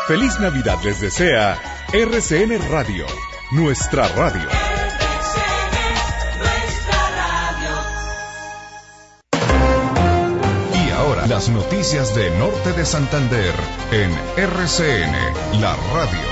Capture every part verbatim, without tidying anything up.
Feliz Navidad les desea R C N Radio, nuestra radio. Y ahora las noticias de Norte de Santander en R C N, la radio.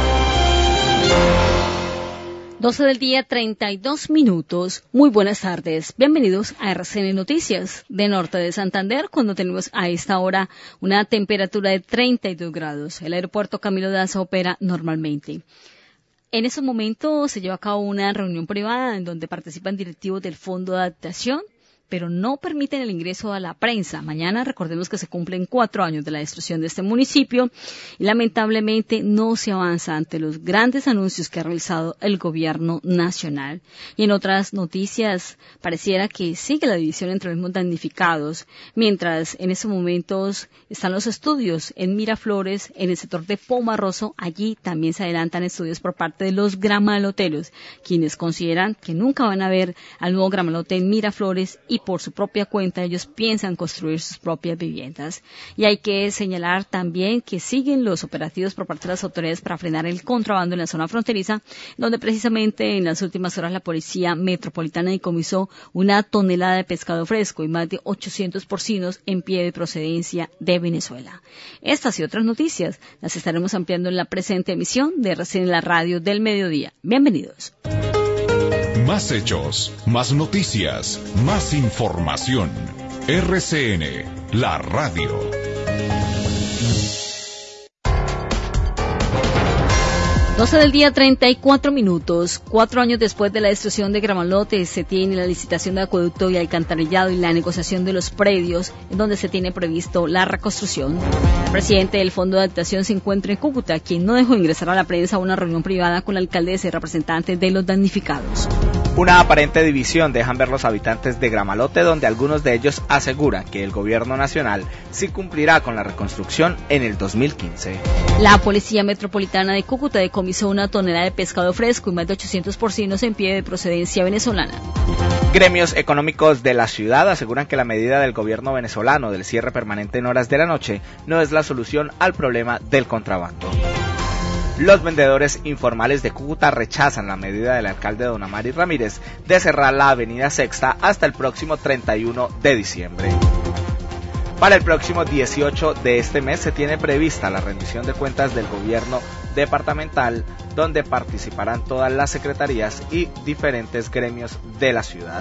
doce del día, treinta y dos minutos. Muy buenas tardes. Bienvenidos a R C N Noticias de Norte de Santander, cuando tenemos a esta hora una temperatura de treinta y dos grados. El aeropuerto Camilo Daza opera normalmente. En estos momentos se lleva a cabo una reunión privada en donde participan directivos del Fondo de Adaptación, pero no permiten el ingreso a la prensa. Mañana recordemos que se cumplen cuatro años de la destrucción de este municipio y lamentablemente no se avanza ante los grandes anuncios que ha realizado el gobierno nacional. Y en otras noticias pareciera que sigue la división entre los mismos damnificados, mientras en estos momentos están los estudios en Miraflores, en el sector de Pomarroso. Allí también se adelantan estudios por parte de los gramaloteros, quienes consideran que nunca van a ver al nuevo gramalote en Miraflores y por su propia cuenta ellos piensan construir sus propias viviendas. Y hay que señalar también que siguen los operativos por parte de las autoridades para frenar el contrabando en la zona fronteriza, donde precisamente en las últimas horas la Policía Metropolitana decomisó una tonelada de pescado fresco y más de ochocientos porcinos en pie de procedencia de Venezuela. Estas y otras noticias las estaremos ampliando en la presente emisión de R C N, la radio del mediodía. Bienvenidos. Más hechos, más noticias, más información. R C N, la radio. doce del día, treinta y cuatro minutos. Cuatro años después de la destrucción de Gramalote, se tiene la licitación de acueducto y alcantarillado y la negociación de los predios, en donde se tiene previsto la reconstrucción. El presidente del Fondo de Adaptación se encuentra en Cúcuta, quien no dejó ingresar a la prensa a una reunión privada con la alcaldesa y representantes de los damnificados. Una aparente división dejan ver los habitantes de Gramalote, donde algunos de ellos aseguran que el gobierno nacional sí cumplirá con la reconstrucción en el dos mil quince. La Policía Metropolitana de Cúcuta decomisó una tonelada de pescado fresco y más de ochocientos porcinos en pie de procedencia venezolana. Gremios económicos de la ciudad aseguran que la medida del gobierno venezolano del cierre permanente en horas de la noche no es la solución al problema del contrabando. Los vendedores informales de Cúcuta rechazan la medida del alcalde Don Amari Ramírez de cerrar la avenida Sexta hasta el próximo treinta y uno de diciembre. Para el próximo dieciocho de este mes se tiene prevista la rendición de cuentas del gobierno departamental, donde participarán todas las secretarías y diferentes gremios de la ciudad.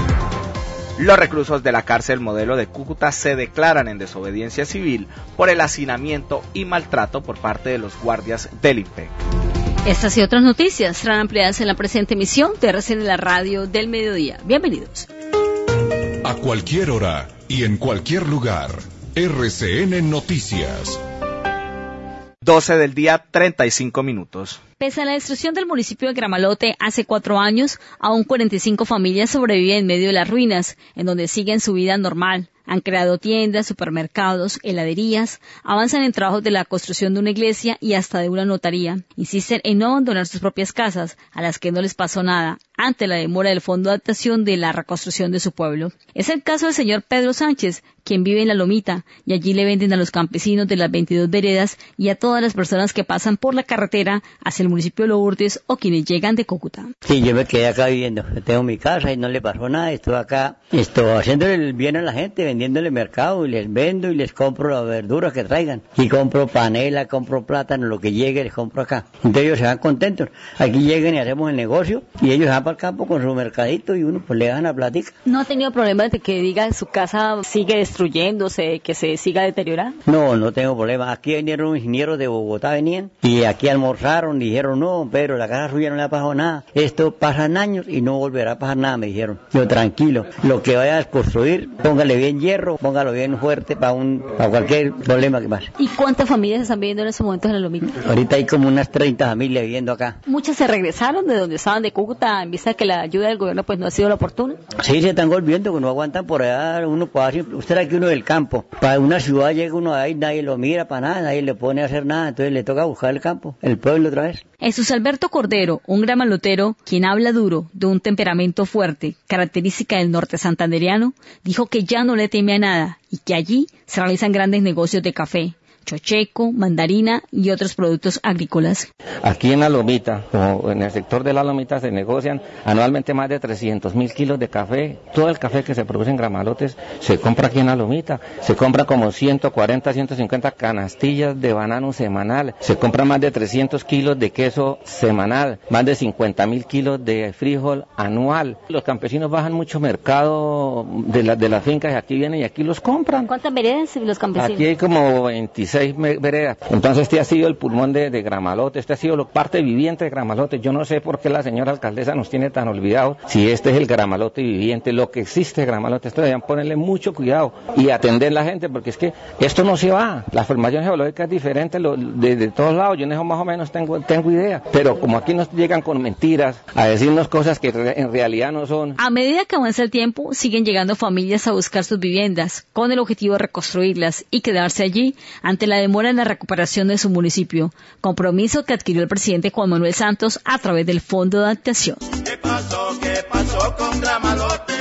Los reclusos de la cárcel modelo de Cúcuta se declaran en desobediencia civil por el hacinamiento y maltrato por parte de los guardias del IMPEC. Estas y otras noticias serán ampliadas en la presente emisión de R C N, la radio del mediodía. Bienvenidos. A cualquier hora y en cualquier lugar, R C N Noticias. doce del día, treinta y cinco minutos. Pese a la destrucción del municipio de Gramalote hace cuatro años, aún cuarenta y cinco familias sobreviven en medio de las ruinas, en donde siguen su vida normal. Han creado tiendas, supermercados, heladerías, avanzan en trabajos de la construcción de una iglesia y hasta de una notaría. Insisten en no abandonar sus propias casas, a las que no les pasó nada, ante la demora del Fondo de Adaptación de la reconstrucción de su pueblo. Es el caso del señor Pedro Sánchez, quien vive en La Lomita, y allí le venden a los campesinos de las veintidós veredas y a todas las personas que pasan por la carretera hacia el municipio de Lourdes o quienes llegan de Cúcuta. Sí, yo me quedé acá viviendo, tengo mi casa y no le pasó nada, estoy acá, estoy haciéndole el bien a la gente, vendiéndole mercado y les vendo y les compro las verduras que traigan, y compro panela, compro plátano, lo que llegue les compro acá. Entonces ellos se van contentos, aquí llegan y hacemos el negocio y ellos van para el campo con su mercadito y uno pues le dan la platica. ¿No ha tenido problemas de que diga su casa sigue destruyéndose, que se siga deteriorando? No, no tengo problema. Aquí vinieron unos ingenieros de Bogotá, venían y aquí almorzaron, dijeron no, pero la casa suya no le ha pasado nada, esto pasan años y no volverá a pasar nada, me dijeron. Yo tranquilo, lo que vaya a construir, póngale bien hierro, póngalo bien fuerte para un para cualquier problema que pase. ¿Y cuántas familias están viviendo en estos momentos en La Lomita? Ahorita hay como unas treinta familias viviendo acá. ¿Muchas se regresaron de donde estaban de Cúcuta en vista de que la ayuda del gobierno pues no ha sido la oportuna? Sí, se están volviendo, que no aguantan por allá, uno puede hacer, usted aquí uno del campo, para una ciudad llega uno ahí, nadie lo mira para nada, nadie le pone a hacer nada, entonces le toca buscar el campo, el pueblo otra vez. Jesús Alberto Cordero, un gramalotero, quien habla duro, de un temperamento fuerte, característica del norte santandereano, dijo que ya no le teme a nada y que allí se realizan grandes negocios de café. chocheco, mandarina y otros productos agrícolas. Aquí en la Lomita, o en el sector de la Lomita, se negocian anualmente más de trescientos mil kilos de café. Todo el café que se produce en Gramalotes se compra aquí en la Lomita. Se compra como ciento cuarenta, ciento cincuenta canastillas de banano semanal. Se compra más de trescientos kilos de queso semanal, más de cincuenta mil kilos de frijol anual. Los campesinos bajan mucho mercado de, la, de las fincas y aquí vienen y aquí los compran. ¿Cuántas veredas los campesinos? Aquí hay como veintiséis veredas. Entonces este ha sido el pulmón de, de Gramalote, este ha sido la parte viviente de Gramalote. Yo no sé por qué la señora alcaldesa nos tiene tan olvidados si este es el Gramalote viviente, lo que existe de Gramalote. Esto deben ponerle mucho cuidado y atender a la gente, porque es que esto no se va. La formación geológica es diferente lo, de, de todos lados. Yo en eso más o menos tengo, tengo idea, pero como aquí nos llegan con mentiras a decirnos cosas que re, en realidad no son. A medida que avanza el tiempo, siguen llegando familias a buscar sus viviendas con el objetivo de reconstruirlas y quedarse allí ante la demora en la recuperación de su municipio, compromiso que adquirió el presidente Juan Manuel Santos a través del Fondo de Adaptación. ¿Qué pasó? ¿Qué pasó con Gramalote?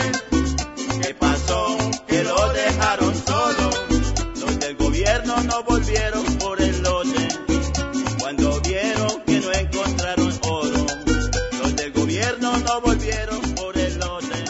¿Qué pasó? Que lo dejaron solo. Los del gobierno no volvieron por el lote cuando vieron que no encontraron oro. Los del gobierno no volvieron por el lote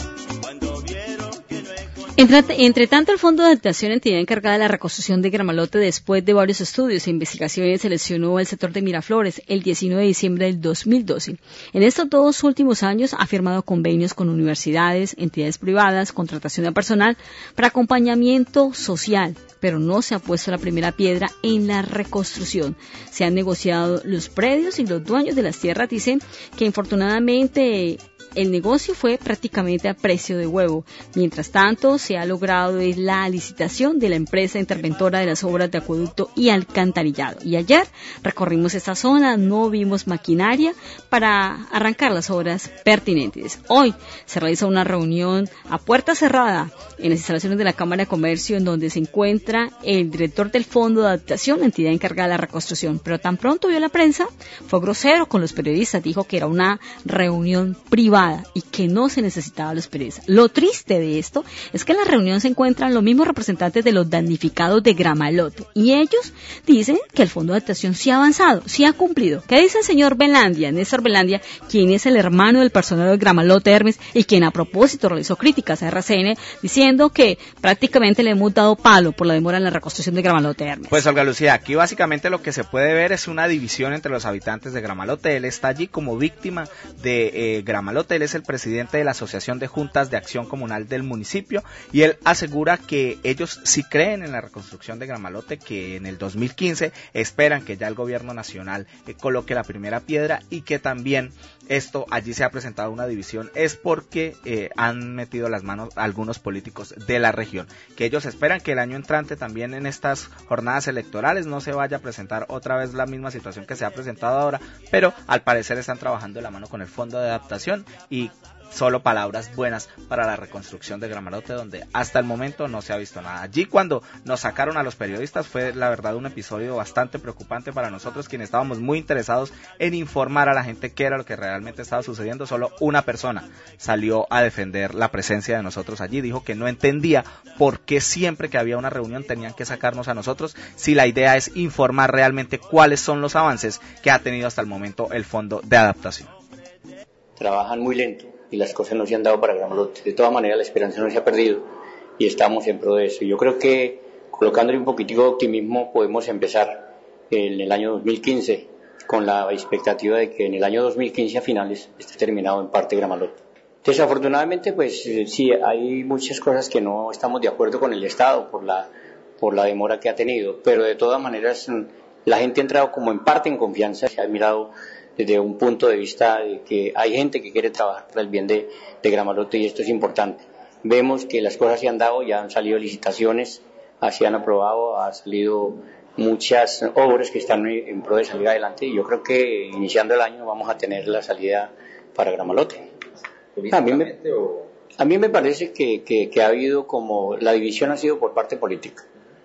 cuando vieron que no encontraron. Entre, entre tanto, el Fondo de Adaptación, entidad encargada de la reconstrucción de Gramalote, después de varios estudios e investigaciones, seleccionó el sector de Miraflores el diecinueve de diciembre del dos mil doce. En estos dos últimos años ha firmado convenios con universidades, entidades privadas, contratación de personal para acompañamiento social, pero no se ha puesto la primera piedra en la reconstrucción. Se han negociado los predios y los dueños de las tierras dicen que infortunadamente el negocio fue prácticamente a precio de huevo. Mientras tanto, se ha logrado la licitación de la empresa interventora de las obras de acueducto y alcantarillado. Y ayer recorrimos esta zona, no vimos maquinaria para arrancar las obras pertinentes. Hoy se realiza una reunión a puerta cerrada en las instalaciones de la Cámara de Comercio, en donde se encuentra el director del Fondo de Adaptación, la entidad encargada de la reconstrucción. Pero tan pronto vio la prensa, fue grosero con los periodistas, dijo que era una reunión privada y que no se necesitaba los periodistas. Lo triste de esto es que en la reunión se encuentran los mismos representantes de los damnificados de Gramalote y ellos dicen que el Fondo de Adaptación sí ha avanzado, sí ha cumplido. ¿Qué dice el señor Belandia, Néstor Belandia, quien es el hermano del personero de Gramalote Hermes y quien a propósito realizó críticas a R C N diciendo que prácticamente le hemos dado palo por la demora en la reconstrucción de Gramalote Hermes? Pues Olga Lucía, aquí básicamente lo que se puede ver es una división entre los habitantes de Gramalote. Él está allí como víctima de eh, Gramalote. Él es el presidente de la Asociación de Juntas de Acción Comunal del municipio y él asegura que ellos sí creen en la reconstrucción de Gramalote, que en el dos mil quince esperan que ya el gobierno nacional eh, coloque la primera piedra y que también esto allí se ha presentado una división es porque eh, han metido las manos algunos políticos de la región, que ellos esperan que el año entrante también en estas jornadas electorales no se vaya a presentar otra vez la misma situación que se ha presentado ahora, pero al parecer están trabajando de la mano con el Fondo de Adaptación y solo palabras buenas para la reconstrucción de Gramalote, donde hasta el momento no se ha visto nada. Allí cuando nos sacaron a los periodistas fue la verdad un episodio bastante preocupante para nosotros, quienes estábamos muy interesados en informar a la gente qué era lo que realmente estaba sucediendo. Solo una persona salió a defender la presencia de nosotros allí, dijo que no entendía por qué siempre que había una reunión tenían que sacarnos a nosotros, si la idea es informar realmente cuáles son los avances que ha tenido hasta el momento el Fondo de Adaptación. Trabajan muy lento y las cosas no se han dado para Gramalote. De todas maneras, la esperanza no se ha perdido y estamos en pro de eso. Yo creo que colocándole un poquitico de optimismo podemos empezar en el año dos mil quince con la expectativa de que en el año dos mil quince a finales esté terminado en parte Gramalote. Desafortunadamente, pues sí, hay muchas cosas que no estamos de acuerdo con el Estado por la, por la demora que ha tenido, pero de todas maneras la gente ha entrado como en parte en confianza, se ha mirado desde un punto de vista de que hay gente que quiere trabajar para el bien de, de Gramalote y esto es importante. Vemos que las cosas se han dado, ya han salido licitaciones, se han aprobado, han salido muchas obras que están en pro de salir adelante y yo creo que iniciando el año vamos a tener la salida para Gramalote. A mí me, a mí me parece que, que, que ha habido como, la división ha sido por parte política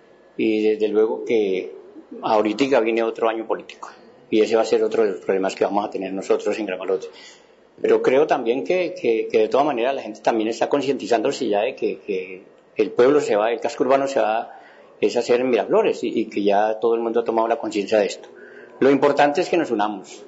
y desde luego que ahorita viene otro año político. Y ese va a ser otro de los problemas que vamos a tener nosotros en Gramalote. Pero creo también que, que, que de todas maneras la gente también está concientizándose ya de que, que el pueblo se va, el casco urbano se va es hacer en Miraflores y, y que ya todo el mundo ha tomado la conciencia de esto. Lo importante es que nos unamos.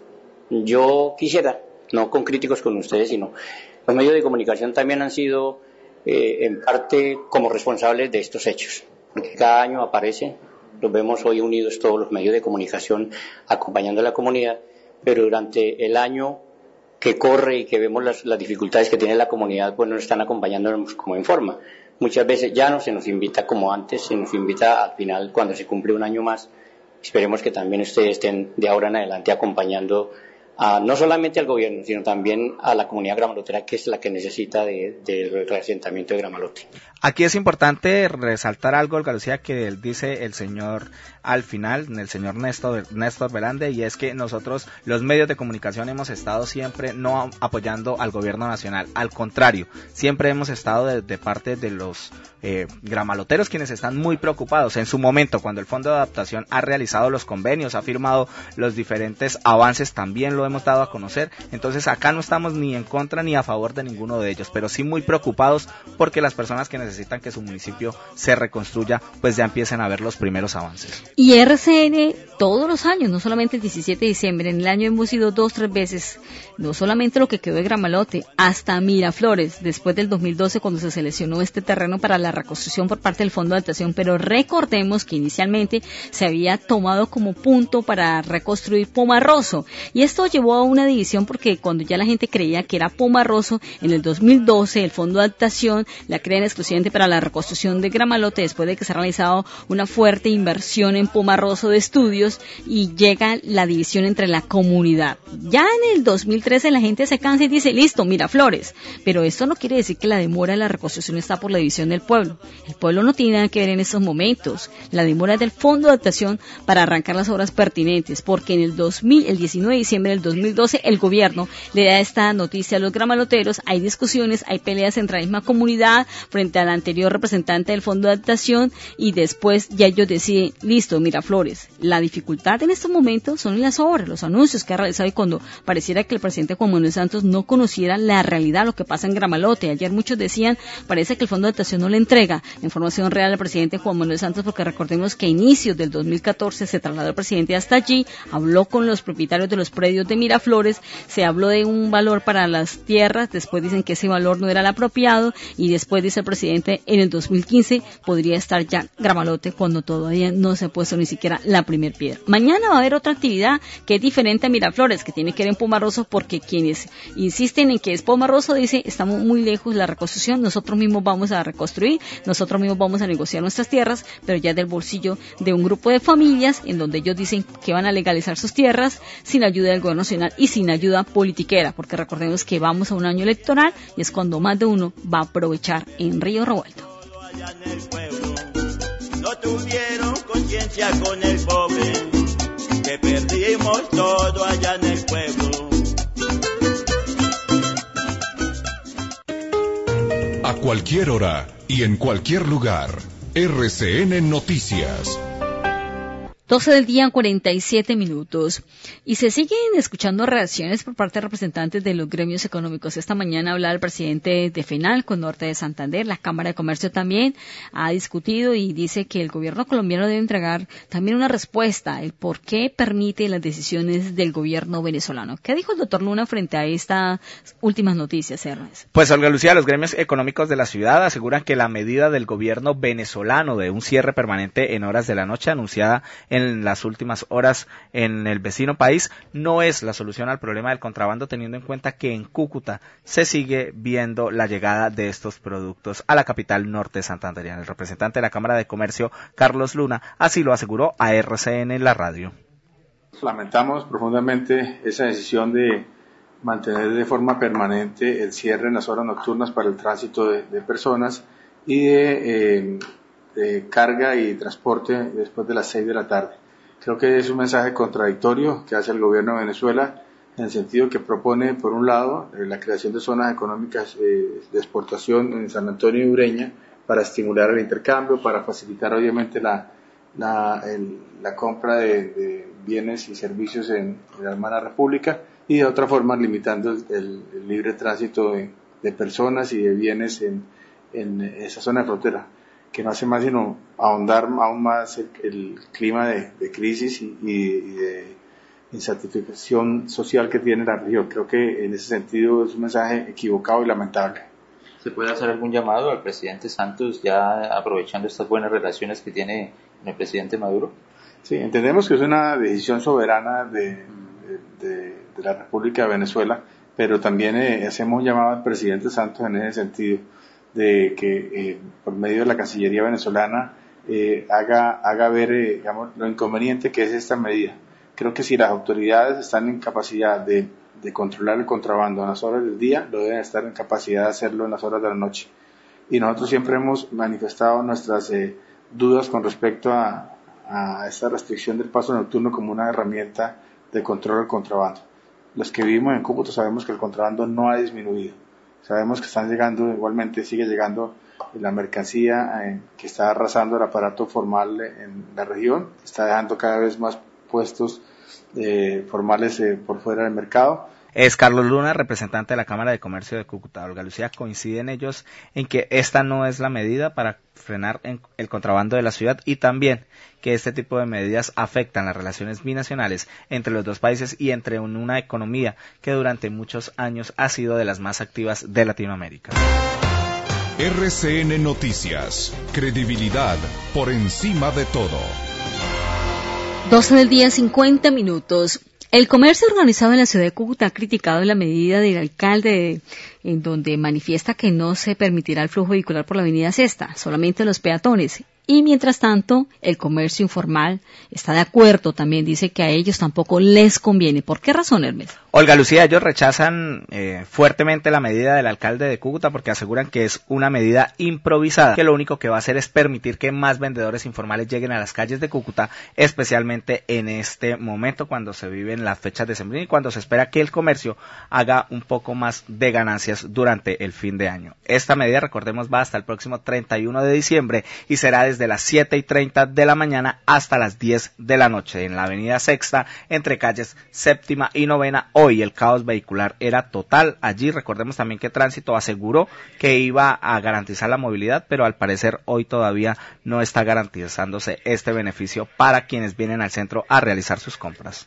Yo quisiera, no con críticos con ustedes, sino los medios de comunicación también han sido eh, en parte como responsables de estos hechos, porque cada año aparece, los vemos hoy unidos todos los medios de comunicación acompañando a la comunidad, pero durante el año que corre y que vemos las, las dificultades que tiene la comunidad, pues nos están acompañándonos como en forma. Muchas veces ya no se nos invita como antes, se nos invita al final cuando se cumple un año más. Esperemos que también ustedes estén de ahora en adelante acompañando a, no solamente al gobierno, sino también a la comunidad gramalotera, que es la que necesita del de, de reasentamiento de Gramalote. Aquí es importante resaltar algo, Olga Lucía, que dice el señor al final, el señor Néstor, Néstor Velande, y es que nosotros, los medios de comunicación, hemos estado siempre no apoyando al gobierno nacional, al contrario, siempre hemos estado de, de parte de los eh, gramaloteros, quienes están muy preocupados. En su momento, cuando el Fondo de Adaptación ha realizado los convenios, ha firmado los diferentes avances, también lo hemos dado a conocer. Entonces acá no estamos ni en contra ni a favor de ninguno de ellos, pero sí muy preocupados porque las personas que necesitan que su municipio se reconstruya, pues ya empiecen a ver los primeros avances. Y R C N todos los años, no solamente el diecisiete de diciembre, en el año hemos ido dos, tres veces, no solamente lo que quedó de Gramalote, hasta Miraflores, después del dos mil doce cuando se seleccionó este terreno para la reconstrucción por parte del Fondo de Adaptación, pero recordemos que inicialmente se había tomado como punto para reconstruir Pomarroso, y esto llevó a una división porque cuando ya la gente creía que era Pomarroso, en el dos mil doce el Fondo de Adaptación la crean exclusivamente para la reconstrucción de Gramalote, después de que se ha realizado una fuerte inversión en Pomarroso de estudios, y llega la división entre la comunidad. Ya en el dos mil trece la gente se cansa y dice, listo, Miraflores, pero esto no quiere decir que la demora de la reconstrucción está por la división del pueblo. El pueblo no tiene nada que ver en estos momentos. La demora es del Fondo de Adaptación para arrancar las obras pertinentes, porque en el dos mil, el diecinueve de diciembre del dos mil doce el gobierno le da esta noticia a los gramaloteros, hay discusiones, hay peleas entre la misma comunidad frente al anterior representante del Fondo de Adaptación, y después ya ellos deciden, listo, Miraflores. La dificultad en estos momentos son las obras, los anuncios que ha realizado, y cuando pareciera que el presidente Juan Manuel Santos no conociera la realidad, lo que pasa en Gramalote. Ayer muchos decían, parece que el Fondo de Adaptación no le entrega la información real al presidente Juan Manuel Santos, porque recordemos que a inicios del dos mil catorce se trasladó el presidente hasta allí, habló con los propietarios de los predios de Miraflores, se habló de un valor para las tierras, después dicen que ese valor no era el apropiado, y después dice el presidente, en el dos mil quince podría estar ya Gramalote, cuando todavía no se ha puesto ni siquiera la primer piedra. Mañana va a haber otra actividad que es diferente a Miraflores, que tiene que ver en Pomarroso, porque quienes insisten en que es Pomarroso dicen, estamos muy lejos de la reconstrucción, nosotros mismos vamos a reconstruir, nosotros mismos vamos a negociar nuestras tierras, pero ya del bolsillo de un grupo de familias, en donde ellos dicen que van a legalizar sus tierras sin ayuda del gobierno nacional y sin ayuda politiquera, porque recordemos que vamos a un año electoral y es cuando más de uno va a aprovechar en Río Revuelto. No tuvieron conciencia con el pobre, que perdimos todo allá en el pueblo. A cualquier hora y en cualquier lugar, R C N Noticias. doce del día, cuarenta y siete minutos. Y se siguen escuchando reacciones por parte de representantes de los gremios económicos. Esta mañana hablaba el presidente de FENAL con Norte de Santander. La Cámara de Comercio también ha discutido y dice que el gobierno colombiano debe entregar también una respuesta, el por qué permite las decisiones del gobierno venezolano. ¿Qué dijo el doctor Luna frente a estas últimas noticias, Ernest? Pues, Olga Lucía, los gremios económicos de la ciudad aseguran que la medida del gobierno venezolano de un cierre permanente en horas de la noche anunciada en en las últimas horas en el vecino país no es la solución al problema del contrabando, teniendo en cuenta que en Cúcuta se sigue viendo la llegada de estos productos a la capital norte santanderiana. El representante de la Cámara de Comercio, Carlos Luna, así lo aseguró a R C N en la radio. Lamentamos profundamente esa decisión de mantener de forma permanente el cierre en las horas nocturnas para el tránsito de, de personas y de eh, de carga y transporte después de las seis de la tarde. Creo que es un mensaje contradictorio que hace el gobierno de Venezuela, en el sentido que propone, por un lado, eh, la creación de zonas económicas eh, de exportación en San Antonio y Ureña para estimular el intercambio, para facilitar obviamente la, la, el, la compra de, de bienes y servicios en, en la hermana república, y de otra forma limitando el, el, el libre tránsito de, de personas y de bienes en, en esa zona de frontera. que no hace más sino ahondar aún más el, el clima de, de crisis y, y, y de insatisfacción social que tiene la región. Creo que en ese sentido es un mensaje equivocado y lamentable. ¿Se puede hacer algún llamado al presidente Santos ya aprovechando estas buenas relaciones que tiene con el presidente Maduro? Sí, entendemos que es una decisión soberana de, de, de, de la República de Venezuela, pero también eh, hacemos un llamado al presidente Santos en ese sentido, de que eh, por medio de la Cancillería venezolana eh, haga, haga ver eh, digamos, lo inconveniente que es esta medida. Creo que si las autoridades están en capacidad de, de controlar el contrabando en las horas del día, lo deben estar en capacidad de hacerlo en las horas de la noche. Y nosotros siempre hemos manifestado nuestras eh, dudas con respecto a, a esta restricción del paso nocturno como una herramienta de control del contrabando. Los que vivimos en Cúcuta sabemos que el contrabando no ha disminuido. Sabemos que están llegando, igualmente sigue llegando la mercancía eh, que está arrasando el aparato formal en la región, está dejando cada vez más puestos eh, formales eh, por fuera del mercado. Es Carlos Luna, representante de la Cámara de Comercio de Cúcuta. Olga Lucía, ¿coinciden ellos en que esta no es la medida para frenar el contrabando de la ciudad y también que este tipo de medidas afectan las relaciones binacionales entre los dos países y entre una economía que durante muchos años ha sido de las más activas de Latinoamérica? R C N Noticias, credibilidad por encima de todo. doce del día, cincuenta minutos. El comercio organizado en la ciudad de Cúcuta ha criticado la medida del alcalde en donde manifiesta que no se permitirá el flujo vehicular por la avenida Sexta, solamente los peatones. Y mientras tanto, el comercio informal está de acuerdo, también dice que a ellos tampoco les conviene. ¿Por qué razón, Hermes? Olga Lucía, ellos rechazan eh, fuertemente la medida del alcalde de Cúcuta porque aseguran que es una medida improvisada, que lo único que va a hacer es permitir que más vendedores informales lleguen a las calles de Cúcuta, especialmente en este momento cuando se viven las fechas decembrinas y cuando se espera que el comercio haga un poco más de ganancias durante el fin de año. Esta medida, recordemos, va hasta el próximo treinta y uno de diciembre y será desde las siete y treinta de la mañana hasta las diez de la noche en la avenida Sexta, entre calles Séptima y Novena. Hoy el caos vehicular era total allí. Recordemos también que Tránsito aseguró que iba a garantizar la movilidad, pero al parecer hoy todavía no está garantizándose este beneficio para quienes vienen al centro a realizar sus compras.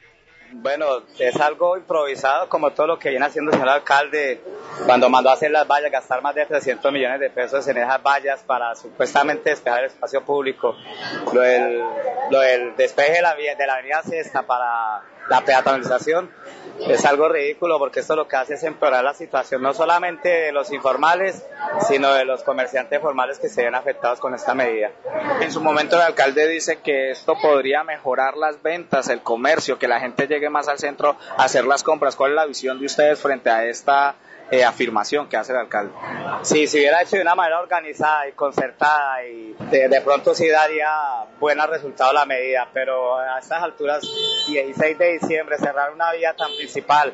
Bueno, es algo improvisado, como todo lo que viene haciendo el señor alcalde cuando mandó a hacer las vallas, gastar más de trescientos millones de pesos en esas vallas para supuestamente despejar el espacio público. Lo del, lo del despeje de la, de la avenida Sexta para la peatonalización es algo ridículo, porque esto lo que hace es empeorar la situación no solamente de los informales, sino de los comerciantes formales que se ven afectados con esta medida. En su momento el alcalde dice que esto podría mejorar las ventas, el comercio, que la gente llegue más al centro a hacer las compras. ¿Cuál es la visión de ustedes frente a esta eh, afirmación que hace el alcalde? Sí, si hubiera hecho de una manera organizada y concertada, y de, de pronto sí daría buenos resultados la medida, pero a estas alturas, dieciséis de diciembre, cerrar una vía tan principal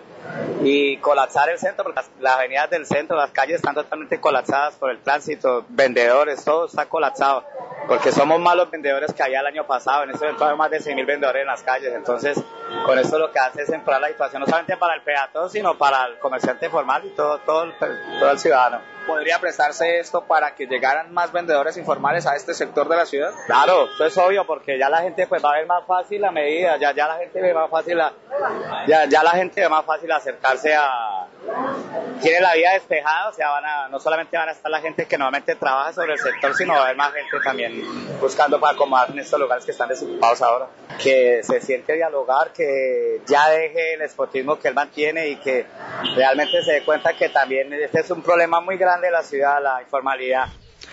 y colapsar el centro, porque las, las avenidas del centro, las calles están totalmente colapsadas por el tránsito, vendedores, todo está colapsado, porque somos más los vendedores que había el año pasado. En este momento hay más de seis mil vendedores en las calles. Entonces, con esto lo que hace es empeorar la situación, no solamente para el peatón, sino para el comerciante formal y todo, todo, el, todo el ciudadano. ¿Podría prestarse esto para que llegaran más vendedores informales a este sector de la ciudad? Claro, eso es obvio, porque ya la gente pues va a ver más fácil la medida, ya, ya la gente ve más fácil, la, ya, ya la gente ve más fácil acercarse a... Tiene la vía despejada, o sea, van a, no solamente van a estar la gente que normalmente trabaja sobre el sector, sino va a haber más gente también buscando para acomodar en estos lugares que están desocupados ahora. Que se siente dialogar, que ya deje el espotismo que él mantiene y que realmente se dé cuenta que también este es un problema muy grande de la ciudad, la informalidad.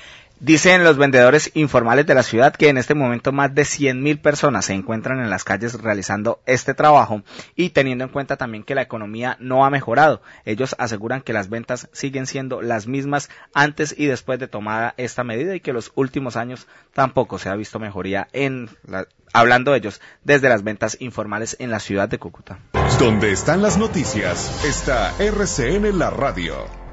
Dicen los vendedores informales de la ciudad que en este momento más de cien mil personas se encuentran en las calles realizando este trabajo y teniendo en cuenta también que la economía no ha mejorado. Ellos aseguran que las ventas siguen siendo las mismas antes y después de tomada esta medida y que los últimos años tampoco se ha visto mejoría en la, hablando ellos desde las ventas informales en la ciudad de Cúcuta. Donde están las noticias está R C N la radio.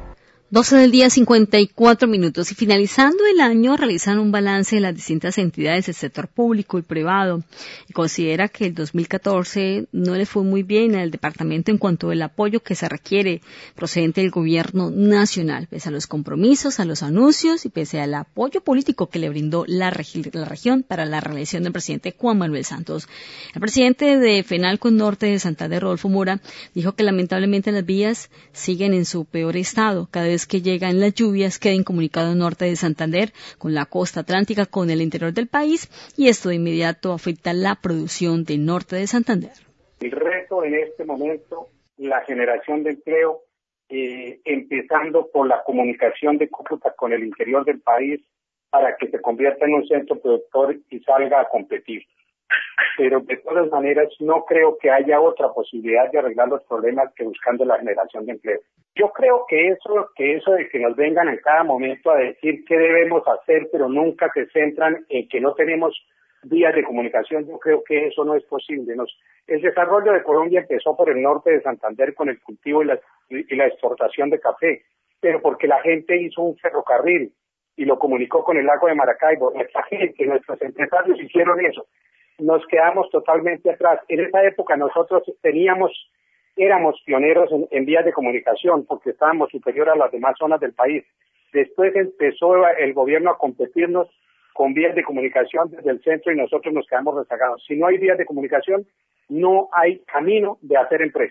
doce del día, cincuenta y cuatro minutos. Y finalizando el año, realizan un balance de las distintas entidades del sector público y privado. Y considera que el dos mil catorce no le fue muy bien al departamento en cuanto al apoyo que se requiere procedente del gobierno nacional, pese a los compromisos, a los anuncios y pese al apoyo político que le brindó la, regi- la región para la reelección del presidente Juan Manuel Santos. El presidente de FENALCO Norte de Santander, Rodolfo Mora, dijo que lamentablemente las vías siguen en su peor estado. Cada vez que llegan las lluvias queda incomunicado el norte de Santander con la costa atlántica, con el interior del país, y esto de inmediato afecta la producción del norte de Santander. El reto en este momento, la generación de empleo, eh, empezando por la comunicación de Cúcuta con el interior del país para que se convierta en un centro productor y salga a competir. Pero de todas maneras no creo que haya otra posibilidad de arreglar los problemas que buscando la generación de empleo. Yo creo que eso, que eso de que nos vengan en cada momento a decir qué debemos hacer, pero nunca se centran en que no tenemos vías de comunicación, yo creo que eso no es posible. Nos, el desarrollo de Colombia empezó por el norte de Santander con el cultivo y la, y la exportación de café, pero porque la gente hizo un ferrocarril y lo comunicó con el lago de Maracaibo. Nuestra gente, nuestros empresarios hicieron eso. Nos quedamos totalmente atrás. En esa época nosotros teníamos, éramos pioneros en, en vías de comunicación porque estábamos superior a las demás zonas del país. Después empezó el gobierno a competirnos con vías de comunicación desde el centro y nosotros nos quedamos rezagados. Si no hay vías de comunicación, no hay camino de hacer empresa.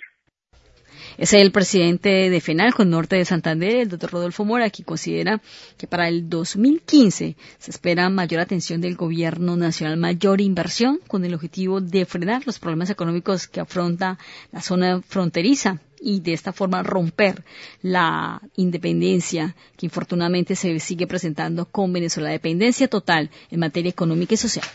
Es el presidente de FENALCO Norte de Santander, el doctor Rodolfo Mora, que considera que para el dos mil quince se espera mayor atención del gobierno nacional, mayor inversión, con el objetivo de frenar los problemas económicos que afronta la zona fronteriza y de esta forma romper la independencia que infortunadamente se sigue presentando con Venezuela, dependencia total en materia económica y social.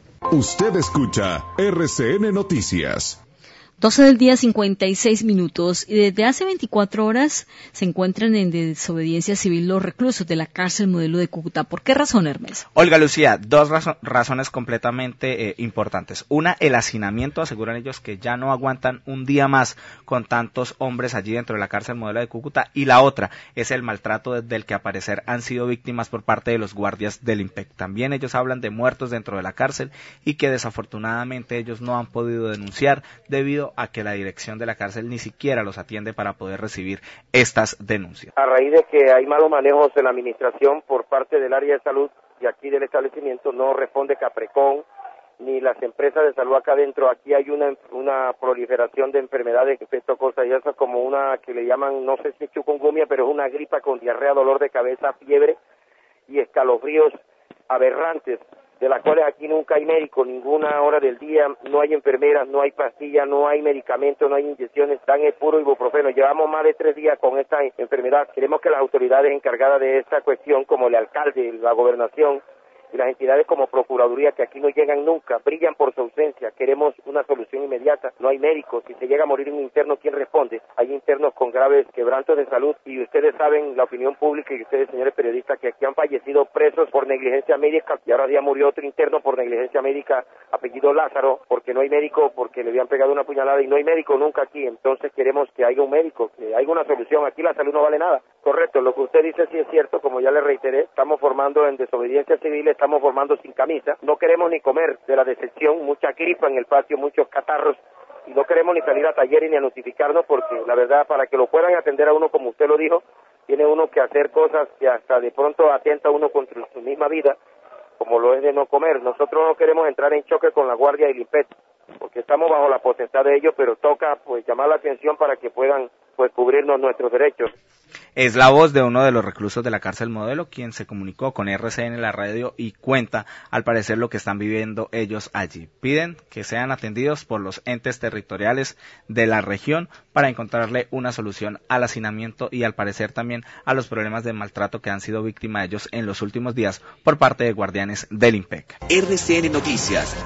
Usted escucha R C N Noticias. doce del día, cincuenta y seis minutos, y desde hace veinticuatro horas se encuentran en desobediencia civil los reclusos de la cárcel modelo de Cúcuta. ¿Por qué razón, Hermes? Olga Lucía, dos razo- razones completamente eh, importantes. Una, el hacinamiento, aseguran ellos que ya no aguantan un día más con tantos hombres allí dentro de la cárcel modelo de Cúcuta, y la otra es el maltrato del que a parecer han sido víctimas por parte de los guardias del IMPEC. También ellos hablan de muertos dentro de la cárcel y que desafortunadamente ellos no han podido denunciar debido a que la dirección de la cárcel ni siquiera los atiende para poder recibir estas denuncias. A raíz de que hay malos manejos en la administración por parte del área de salud y aquí del establecimiento, no responde Caprecon ni las empresas de salud acá adentro. Aquí hay una una proliferación de enfermedades, efecto cosas y eso, como una que le llaman, no sé si es chikungunya, pero es una gripa con diarrea, dolor de cabeza, fiebre y escalofríos aberrantes, de las cuales aquí nunca hay médico, ninguna hora del día, no hay enfermeras, no hay pastillas, no hay medicamentos, no hay inyecciones, dan el puro ibuprofeno. Llevamos más de tres días con esta enfermedad. Queremos que las autoridades encargadas de esta cuestión, como el alcalde, la gobernación y las entidades como Procuraduría, que aquí no llegan nunca, brillan por su ausencia. Queremos una solución inmediata. No hay médicos. Si se llega a morir un interno, ¿quién responde? Hay internos con graves quebrantos de salud y ustedes saben, la opinión pública y ustedes, señores periodistas, que aquí han fallecido presos por negligencia médica y ahora ya murió otro interno por negligencia médica, apellido Lázaro, porque no hay médico, porque le habían pegado una puñalada y no hay médico nunca aquí. Entonces queremos que haya un médico, que haya una solución. Aquí la salud no vale nada. Correcto, lo que usted dice sí es cierto, como ya le reiteré, estamos formando en desobediencia civil, estamos formando sin camisa, no queremos ni comer de la decepción, mucha gripa en el patio, muchos catarros, y no queremos ni salir a talleres ni a notificarnos, porque la verdad, para que lo puedan atender a uno como usted lo dijo, tiene uno que hacer cosas que hasta de pronto atenta uno contra su misma vida, como lo es de no comer. Nosotros no queremos entrar en choque con la Guardia y el IMPET, porque estamos bajo la potestad de ellos, pero toca pues llamar la atención para que puedan pues cubrirnos nuestros derechos. Es la voz de uno de los reclusos de la cárcel modelo, quien se comunicó con R C N, la radio, y cuenta, al parecer, lo que están viviendo ellos allí. Piden que sean atendidos por los entes territoriales de la región para encontrarle una solución al hacinamiento y, al parecer, también a los problemas de maltrato que han sido víctima de ellos en los últimos días por parte de guardianes del IMPEC. R C N Noticias.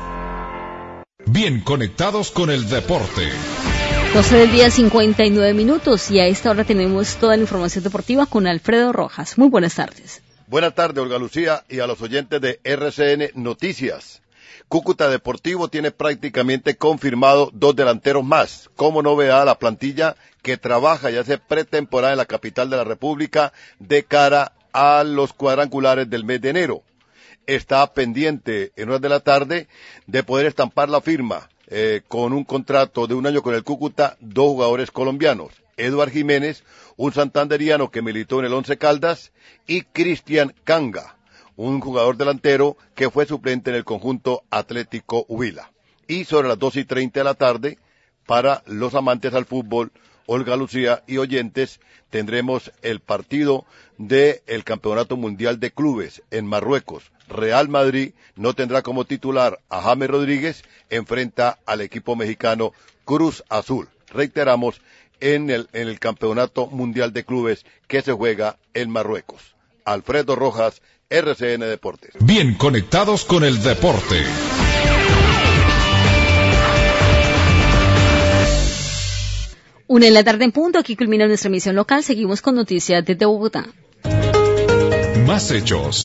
Bien conectados con el deporte. doce del día, cincuenta y nueve minutos, y a esta hora tenemos toda la información deportiva con Alfredo Rojas. Muy buenas tardes. Buenas tardes, Olga Lucía, y a los oyentes de R C N Noticias. Cúcuta Deportivo tiene prácticamente confirmado dos delanteros más. Como novedad, la plantilla que trabaja y hace pretemporada en la capital de la República de cara a los cuadrangulares del mes de enero. Está pendiente en horas de la tarde de poder estampar la firma eh, con un contrato de un año con el Cúcuta, dos jugadores colombianos, Eduard Jiménez, un santanderiano que militó en el Once Caldas, y Cristian Canga, un jugador delantero que fue suplente en el conjunto Atlético Huila. Y sobre las dos y treinta de la tarde, para los amantes al fútbol, Olga Lucía y oyentes, tendremos el partido del Campeonato Mundial de Clubes en Marruecos. Real Madrid no tendrá como titular a James Rodríguez, enfrenta al equipo mexicano Cruz Azul. Reiteramos, en el, en el Campeonato Mundial de Clubes que se juega en Marruecos. Alfredo Rojas, R C N Deportes. Bien conectados con el deporte. Una en la tarde en punto, aquí culmina nuestra emisión local. Seguimos con noticias desde Bogotá. Más hechos.